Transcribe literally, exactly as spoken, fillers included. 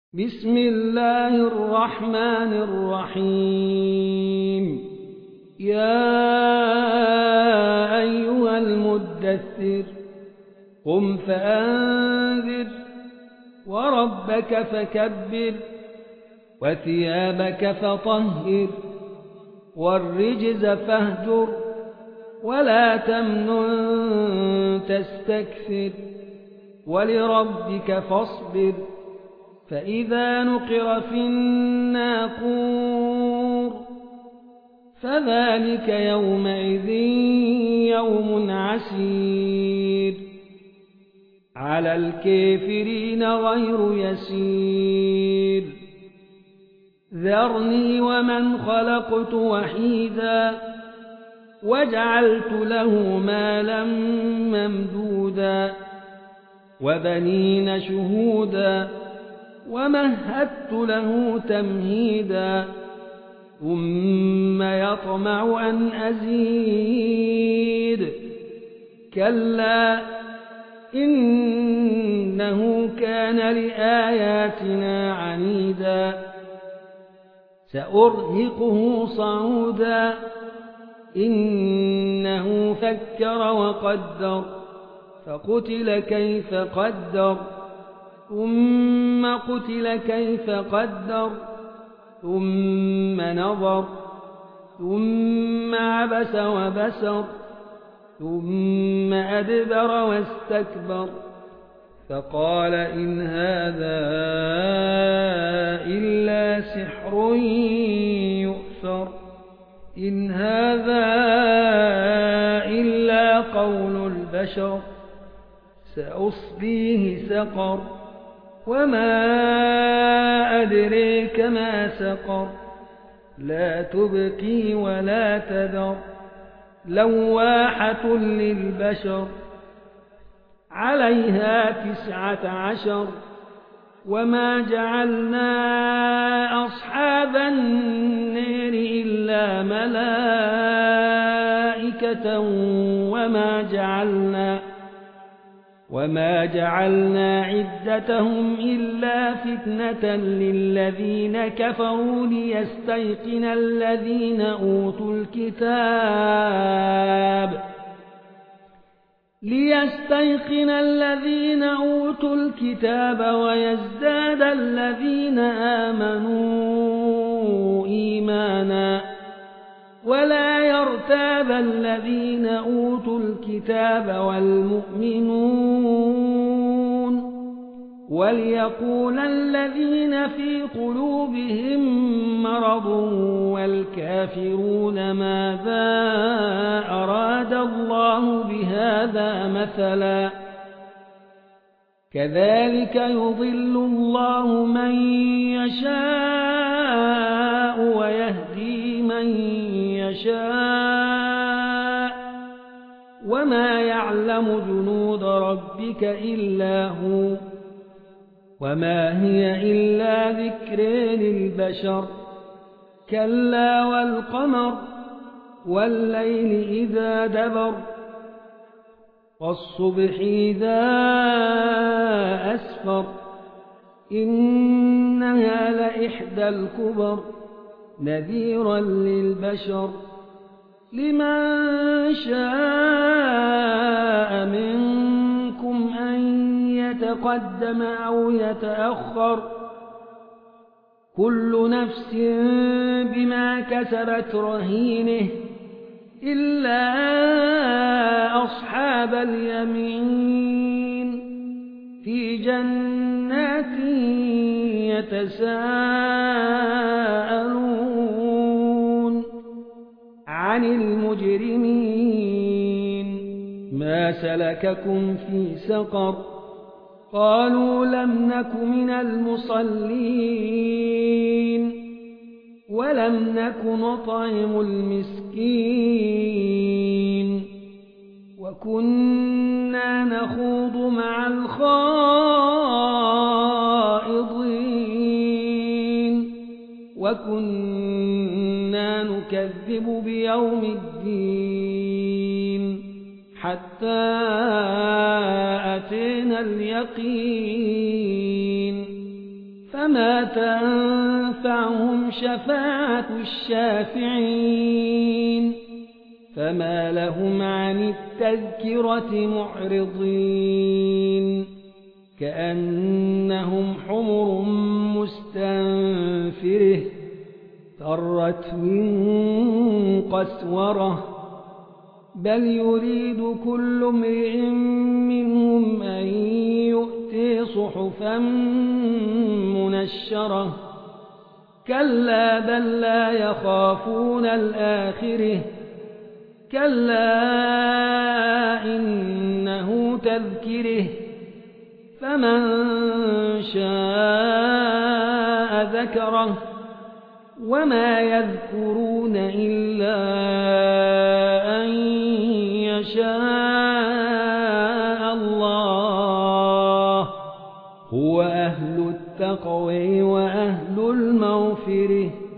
بسم الله الرحمن الرحيم يا أيها المدثر قم فأنذر وربك فكبر وثيابك فطهر والرجز فاهجر ولا تمنن تستكثر ولربك فاصبر فإذا نقر في الناقور فذلك يومئذ يوم عسير على الكافرين غير يسير ذرني ومن خلقت وحيدا وجعلت له مالا ممدودا وبنين شهودا ومهدت له تمهيدا ثم يطمع أن أزيد كلا إنه كان لآياتنا عنيدا سأرهقه صعودا إنه فكر وقدر فقتل كيف قدر ثم قتل كيف قدر ثم نظر ثم عبس وبسر ثم أدبر واستكبر فقال إن هذا إلا سحر يؤثر إن هذا إلا قول البشر سأصليه سقر وما أدريك ما سقر لا تبقي ولا تذر لواحة للبشر عليها تسعة عشر وما جعلنا أصحاب النار إلا ملائكة وما جعلنا وما جعلنا عدتهم إلا فتنة للذين كفروا ليستيقن الذين أوتوا الكتاب ليستيقن الذين أوتوا الكتاب ويزداد الذين آمنوا إيمانا ولا يرتاب الذين أوتوا الكتاب والمؤمنون وليقول الذين في قلوبهم مرض والكافرون ماذا أراد الله بهذا مثلا كذلك يضل الله من يشاء ويهدي من يشاء وما يعلم جنود ربك إلا هو وما هي إلا ذكر للبشر كلا والقمر والليل إذا دبر والصبح إذا أسفر إنها لإحدى الكبر نذيرا للبشر لمن شاء منكم أن يتقدم أو يتأخر كل نفس بما كسبت رهينه إلا أصحاب اليمين في جنات يتساءلون عن المجرمين ما سلككم في سقر قالوا لم نك من المصلين ولم نك نطعم المسكين وكنا نخوض مع الخائضين وكنا نكذب بيوم الدين حتى أتينا اليقين فما تنفعهم شفاعة الشافعين فما لهم عن التذكرة معرضين كأنهم حمر مستنفره فرت من قسورة بل يريد كل امرئ منهم أن يؤتي صحفا منشرة كلا بل لا يخافون الآخرة كلا إنه تذكره فمن شاء ذكره وما يذكرون إلا أن يشاء الله هو أهل التقوى وأهل المغفرة